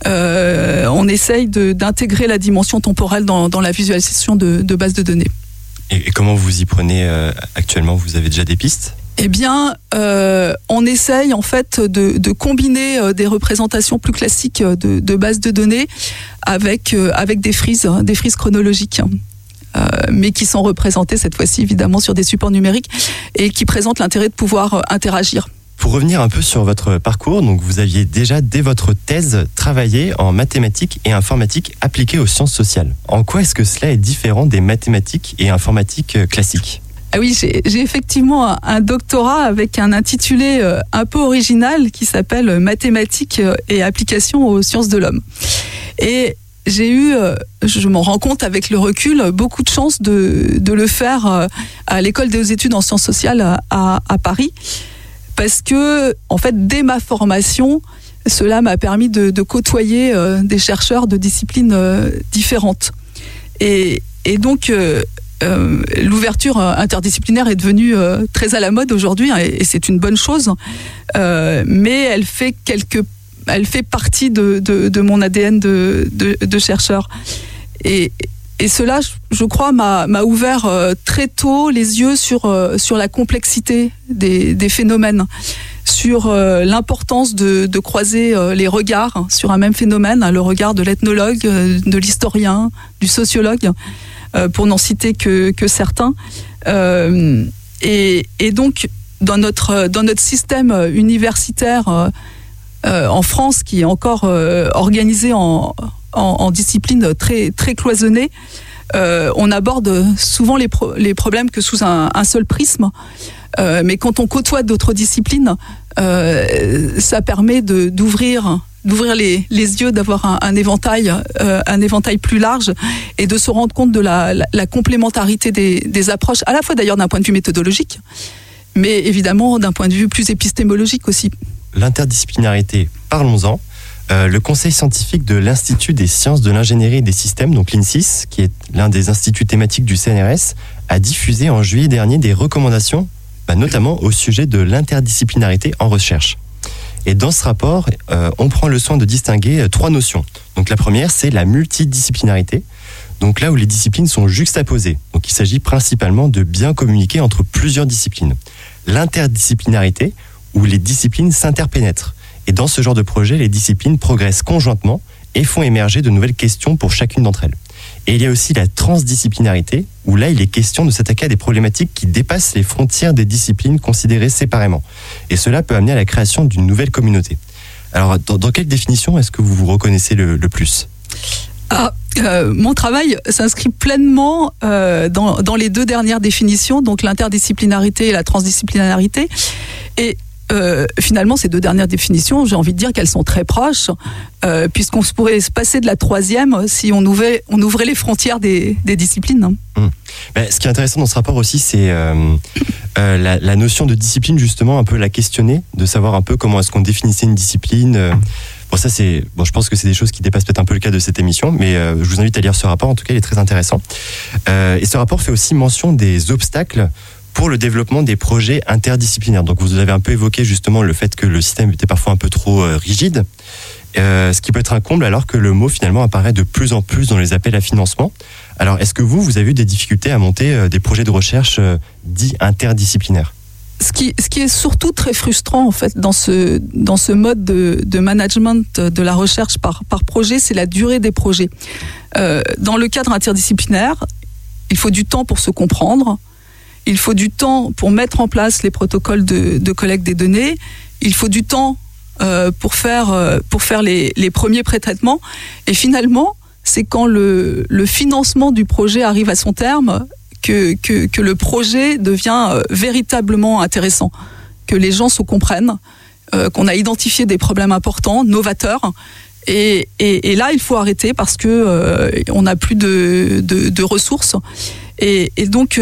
On essaye d'intégrer la dimension temporelle dans la visualisation de bases de données. Et comment vous y prenez actuellement ? Vous avez déjà des pistes ? Eh bien, on essaye en fait de combiner des représentations plus classiques de bases de données avec des frises chronologiques. Mais qui sont représentées cette fois-ci évidemment sur des supports numériques et qui présentent l'intérêt de pouvoir interagir. Pour revenir un peu sur votre parcours, donc vous aviez déjà dès votre thèse travaillé en mathématiques et informatique appliquées aux sciences sociales. En quoi est-ce que cela est différent des mathématiques et informatiques classiques ? Ah oui, j'ai effectivement un doctorat avec un intitulé un peu original qui s'appelle Mathématiques et applications aux sciences de l'homme. Et j'ai eu, je m'en rends compte avec le recul, beaucoup de chance de le faire à l'école des hautes études en sciences sociales à Paris, parce que en fait dès ma formation, cela m'a permis de côtoyer des chercheurs de disciplines différentes. Et donc l'ouverture interdisciplinaire est devenue très à la mode aujourd'hui, et c'est une bonne chose, mais elle fait partie de mon ADN de chercheur. Et cela, je crois, m'a ouvert très tôt les yeux sur la complexité des phénomènes, sur l'importance de croiser les regards sur un même phénomène, le regard de l'ethnologue, de l'historien, du sociologue, pour n'en citer que certains. Et donc, dans notre système universitaire en France, qui est encore organisé en discipline très, très cloisonnée, on aborde souvent les problèmes que sous un seul prisme. Mais quand on côtoie d'autres disciplines, ça permet d'ouvrir les yeux, d'avoir un éventail plus large, et de se rendre compte de la complémentarité des approches, à la fois d'ailleurs d'un point de vue méthodologique, mais évidemment d'un point de vue plus épistémologique aussi. L'interdisciplinarité, parlons-en. Le conseil scientifique de l'Institut des sciences de l'ingénierie et des systèmes, donc l'INSIS, qui est l'un des instituts thématiques du CNRS, a diffusé en juillet dernier des recommandations, notamment au sujet de l'interdisciplinarité en recherche. Et dans ce rapport, on prend le soin de distinguer 3 notions. Donc la première, c'est la multidisciplinarité. Donc là où les disciplines sont juxtaposées. Donc il s'agit principalement de bien communiquer entre plusieurs disciplines. L'interdisciplinarité, où les disciplines s'interpénètrent. Et dans ce genre de projet, les disciplines progressent conjointement et font émerger de nouvelles questions pour chacune d'entre elles. Et il y a aussi la transdisciplinarité, où là, il est question de s'attaquer à des problématiques qui dépassent les frontières des disciplines considérées séparément. Et cela peut amener à la création d'une nouvelle communauté. Alors, dans quelle définition est-ce que vous vous reconnaissez le plus ? Mon travail s'inscrit pleinement dans les 2 dernières définitions, donc l'interdisciplinarité et la transdisciplinarité. Et finalement, ces 2 dernières définitions, j'ai envie de dire qu'elles sont très proches, puisqu'on pourrait se passer de la 3e si on ouvrait les frontières des disciplines. Ce qui est intéressant dans ce rapport aussi, c'est la notion de discipline, justement, un peu la questionner, de savoir un peu comment est-ce qu'on définissait une discipline. Je pense que c'est des choses qui dépassent peut-être un peu le cas de cette émission, mais je vous invite à lire ce rapport. En tout cas, il est très intéressant. Et ce rapport fait aussi mention des obstacles pour le développement des projets interdisciplinaires. Donc vous avez un peu évoqué justement le fait que le système était parfois un peu trop rigide, ce qui peut être un comble alors que le mot finalement apparaît de plus en plus dans les appels à financement. Alors est-ce que vous avez eu des difficultés à monter des projets de recherche dits interdisciplinaires ? Ce qui est surtout très frustrant en fait dans ce mode de management de la recherche par projet, c'est la durée des projets. Dans le cadre interdisciplinaire, il faut du temps pour se comprendre, il faut du temps pour mettre en place les protocoles de collecte des données, il faut du temps pour faire les premiers pré-traitements, et finalement, c'est quand le financement du projet arrive à son terme que le projet devient véritablement intéressant, que les gens se comprennent, qu'on a identifié des problèmes importants, novateurs, et là il faut arrêter parce que on n'a plus de ressources, et donc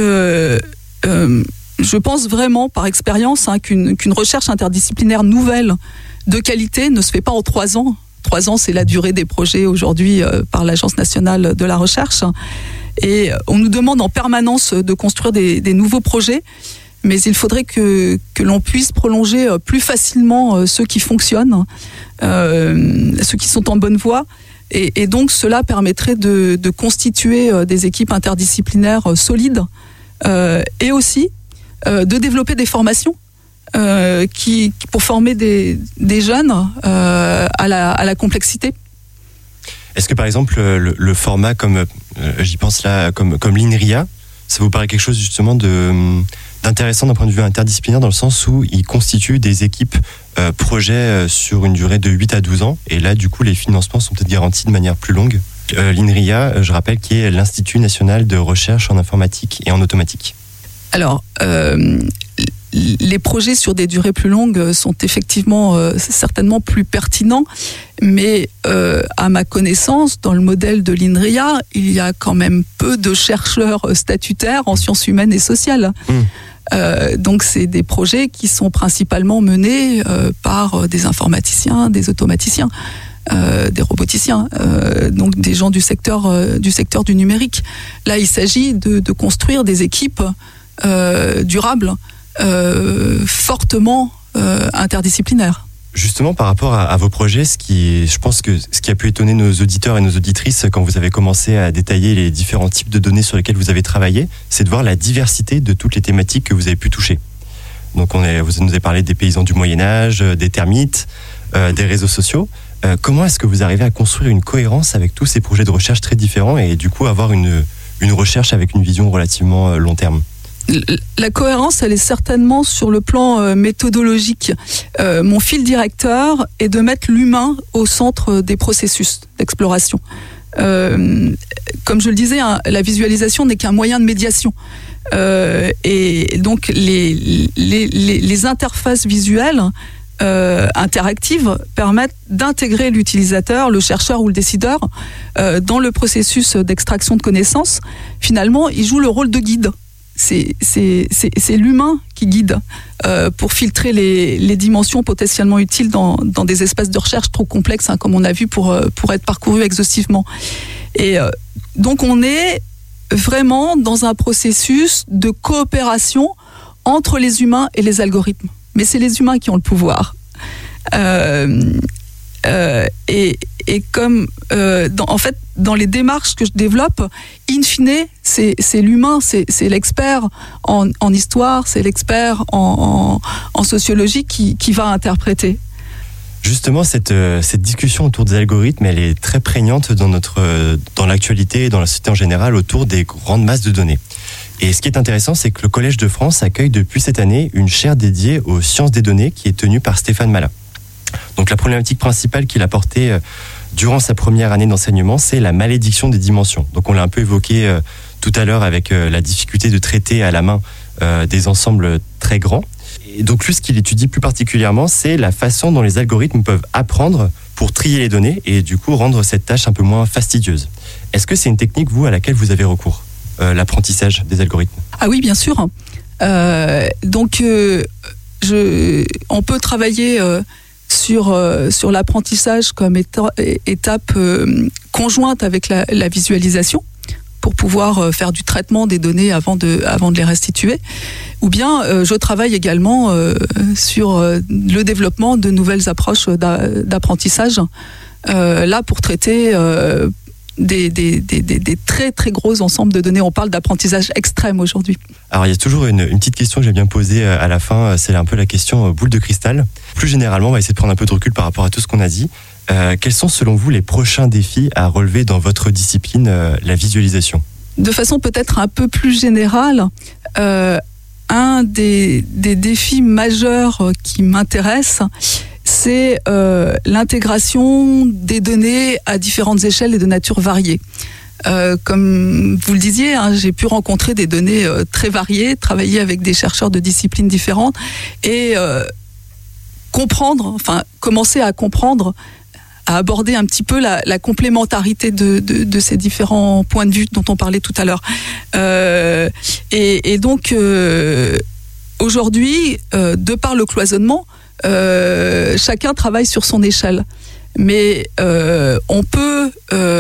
je pense vraiment par expérience qu'une recherche interdisciplinaire nouvelle de qualité ne se fait pas en 3 ans. 3 ans, c'est la durée des projets aujourd'hui par l'Agence nationale de la recherche. Et on nous demande en permanence de construire des nouveaux projets, mais il faudrait que l'on puisse prolonger plus facilement ceux qui fonctionnent, ceux qui sont en bonne voie. Et donc cela permettrait de constituer des équipes interdisciplinaires solides et aussi de développer des formations pour former des jeunes à la complexité. Est-ce que par exemple le format comme j'y pense là comme l'INRIA, ça vous paraît quelque chose justement d'intéressant d'un point de vue interdisciplinaire, dans le sens où il constitue des équipes projets sur une durée de 8 à 12 ans, et là du coup les financements sont peut-être garantis de manière plus longue. L'INRIA, je rappelle, qui est l'Institut national de recherche en informatique et en automatique. Alors, les projets sur des durées plus longues sont effectivement certainement plus pertinents, mais à ma connaissance, dans le modèle de l'INRIA, il y a quand même peu de chercheurs statutaires en sciences humaines et sociales. Donc c'est des projets qui sont principalement menés par des informaticiens, des automaticiens, des roboticiens, donc des gens du secteur du numérique. Là, il s'agit de construire des équipes durables, fortement interdisciplinaires. Justement, par rapport à vos projets, je pense que ce qui a pu étonner nos auditeurs et nos auditrices quand vous avez commencé à détailler les différents types de données sur lesquelles vous avez travaillé, c'est de voir la diversité de toutes les thématiques que vous avez pu toucher. Donc vous nous avez parlé des paysans du Moyen-Âge, des termites, des réseaux sociaux. Comment est-ce que vous arrivez à construire une cohérence avec tous ces projets de recherche très différents et du coup avoir une recherche avec une vision relativement long terme ? La cohérence, elle est certainement sur le plan méthodologique. Mon fil directeur est de mettre l'humain au centre des processus d'exploration. Comme je le disais, la visualisation n'est qu'un moyen de médiation. Et donc les interfaces visuelles interactives permettent d'intégrer l'utilisateur, le chercheur ou le décideur dans le processus d'extraction de connaissances. Finalement, il joue le rôle de guide. C'est l'humain qui guide pour filtrer les dimensions potentiellement utiles dans des espaces de recherche trop complexes, comme on a vu pour être parcourus exhaustivement. Et donc on est vraiment dans un processus de coopération entre les humains et les algorithmes. Mais c'est les humains qui ont le pouvoir. Et comme dans les démarches que je développe, in fine, c'est l'humain, c'est l'expert en histoire, c'est l'expert en sociologie qui va interpréter. Justement, cette discussion autour des algorithmes, elle est très prégnante dans l'actualité et dans la société en général autour des grandes masses de données. Et ce qui est intéressant, c'est que le Collège de France accueille depuis cette année une chaire dédiée aux sciences des données qui est tenue par Stéphane Malin. Donc la problématique principale qu'il a portée durant sa première année d'enseignement, c'est la malédiction des dimensions. Donc on l'a un peu évoqué tout à l'heure avec la difficulté de traiter à la main des ensembles très grands. Et donc lui, ce qu'il étudie plus particulièrement, c'est la façon dont les algorithmes peuvent apprendre pour trier les données et du coup rendre cette tâche un peu moins fastidieuse. Est-ce que c'est une technique, vous, à laquelle vous avez recours, l'apprentissage des algorithmes ? Ah oui, bien sûr. On peut travailler sur l'apprentissage comme étape conjointe avec la visualisation pour pouvoir faire du traitement des données avant de les restituer. Ou bien je travaille également sur le développement de nouvelles approches d'apprentissage, là pour traiter des très très gros ensembles de données. On parle d'apprentissage extrême aujourd'hui. Alors il y a toujours une petite question que j'aime bien poser à la fin, c'est un peu la question boule de cristal. Plus généralement, on va essayer de prendre un peu de recul par rapport à tout ce qu'on a dit. Quels sont selon vous les prochains défis à relever dans votre discipline, la visualisation ? De façon peut-être un peu plus générale, un des défis majeurs qui m'intéresse, c'est l'intégration des données à différentes échelles et de nature variée. Comme vous le disiez, j'ai pu rencontrer des données très variées, travailler avec des chercheurs de disciplines différentes et commencer à comprendre, à aborder un petit peu la complémentarité de ces différents points de vue dont on parlait tout à l'heure. Et donc, aujourd'hui, de par le cloisonnement, chacun travaille sur son échelle. Mais on peut,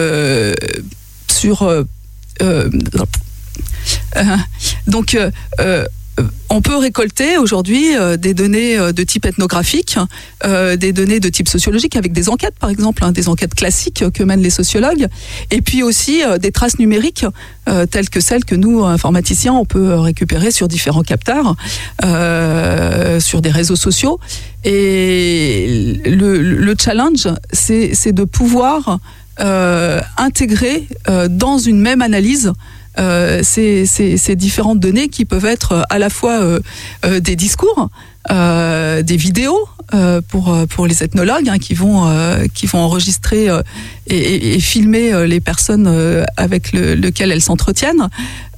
on peut récolter aujourd'hui des données de type ethnographique, des données de type sociologique avec des enquêtes par exemple, des enquêtes classiques que mènent les sociologues, et puis aussi des traces numériques telles que celles que nous, informaticiens, on peut récupérer sur différents capteurs, sur des réseaux sociaux. Et le challenge, c'est de pouvoir intégrer dans une même analyse ces différentes données qui peuvent être à la fois des discours, des vidéos pour les ethnologues qui vont enregistrer et filmer les personnes avec lesquelles elles s'entretiennent,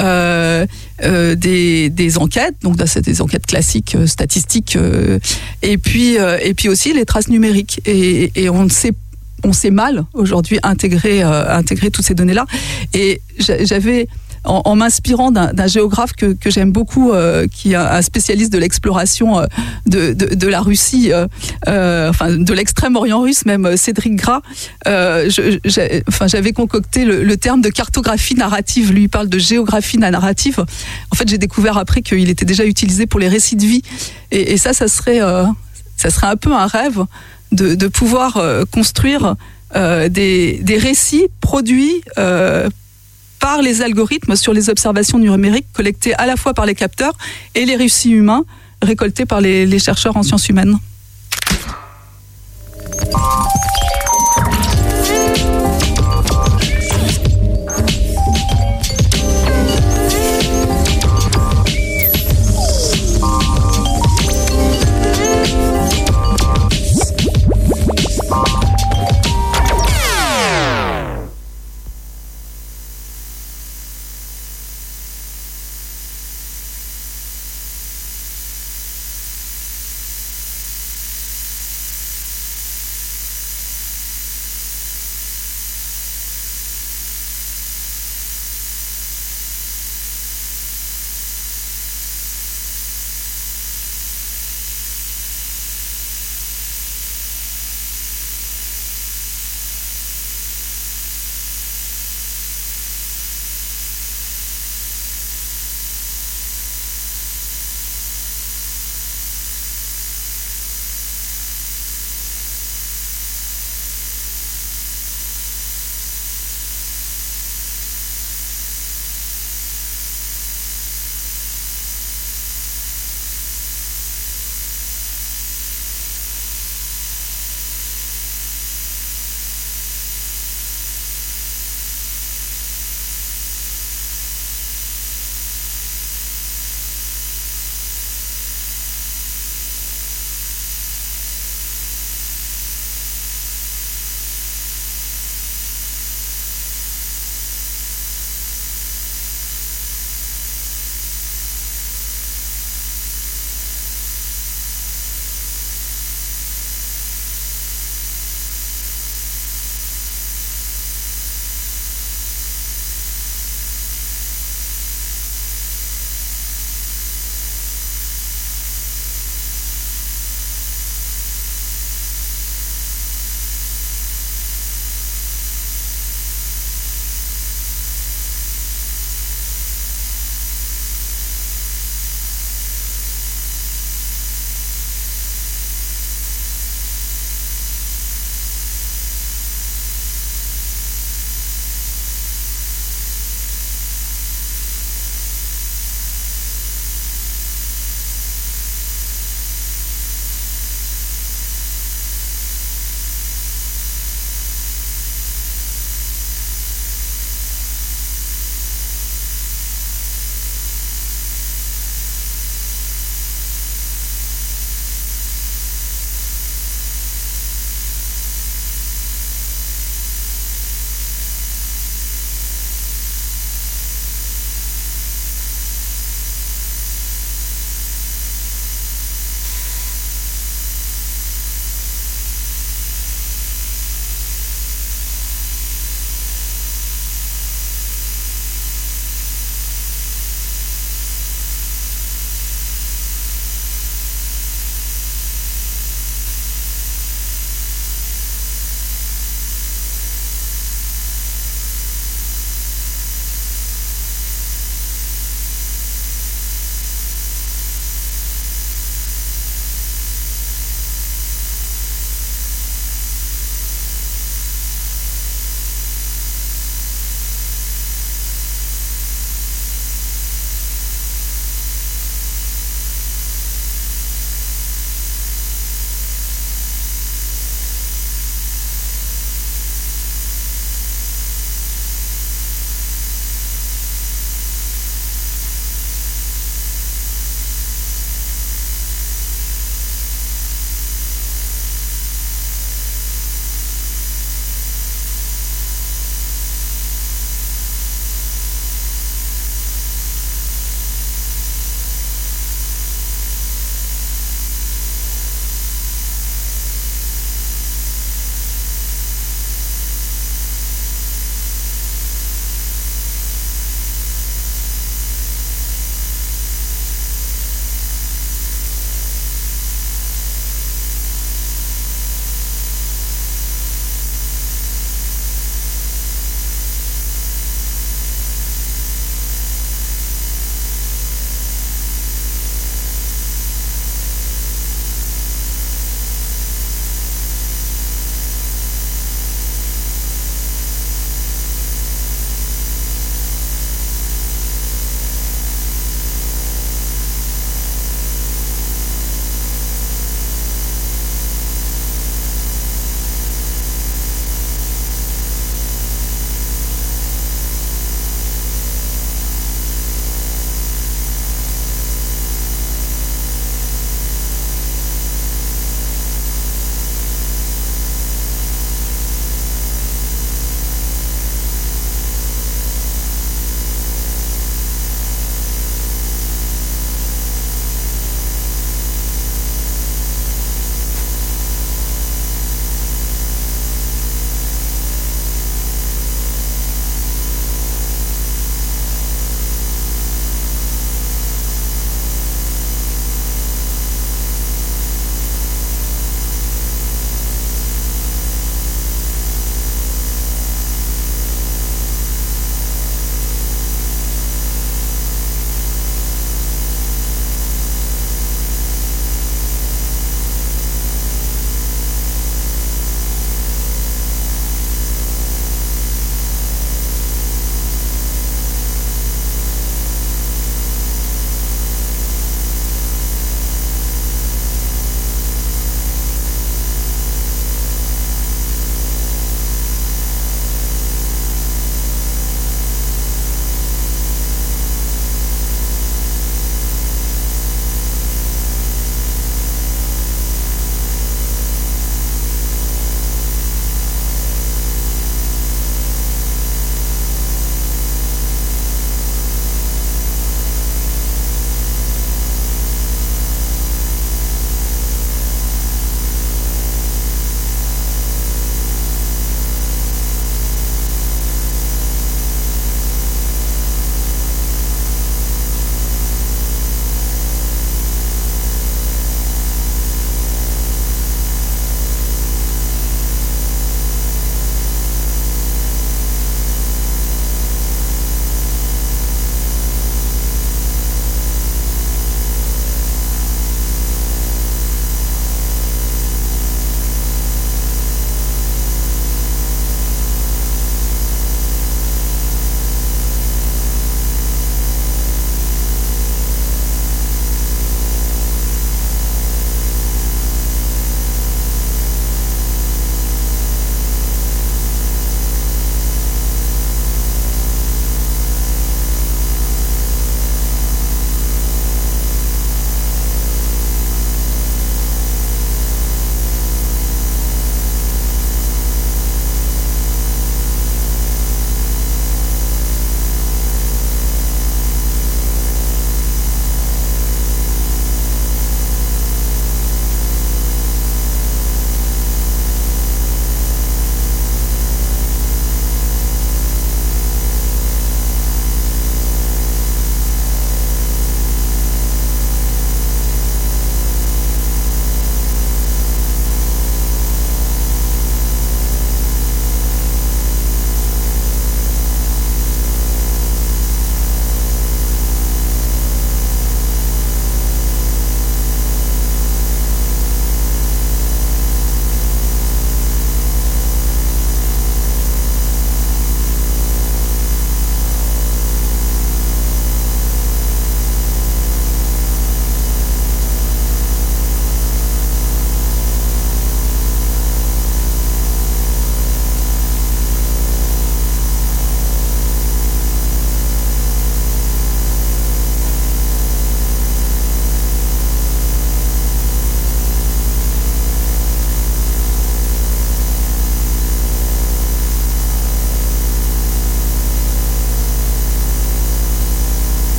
des enquêtes, donc c'est des enquêtes classiques statistiques, et puis aussi les traces numériques, et on sait mal aujourd'hui intégrer toutes ces données-là. Et j'avais, en m'inspirant d'un géographe que j'aime beaucoup, qui est un spécialiste de l'exploration de la Russie, de l'extrême-orient russe même, Cédric Gras, j'avais concocté le terme de cartographie narrative. Lui, il parle de géographie narrative. En fait, j'ai découvert après qu'il était déjà utilisé pour les récits de vie. Et ça serait un peu un rêve de pouvoir construire des récits produits par les algorithmes sur les observations numériques collectées à la fois par les capteurs et les récits humains récoltés par les chercheurs en sciences humaines.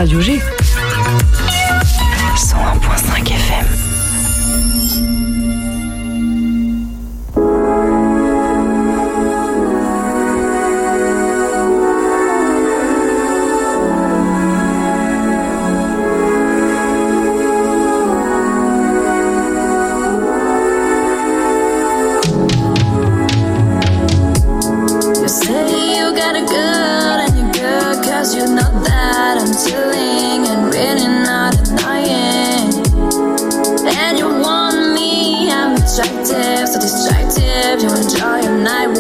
Radio G. 101.5 FM. So distractive, you enjoy your night